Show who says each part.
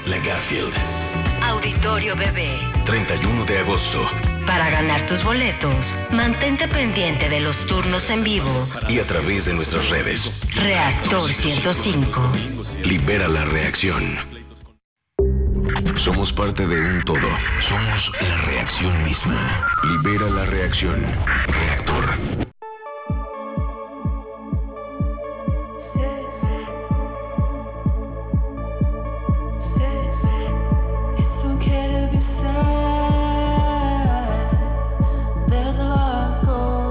Speaker 1: La Garfield.
Speaker 2: Auditorio Bebé.
Speaker 1: 31 de agosto.
Speaker 2: Para ganar tus boletos, mantente pendiente de los turnos en vivo
Speaker 1: Y a través de nuestras redes.
Speaker 2: Reactor 105.
Speaker 1: Libera la reacción. Somos parte de un todo. Somos la reacción misma. Libera la reacción. Reactor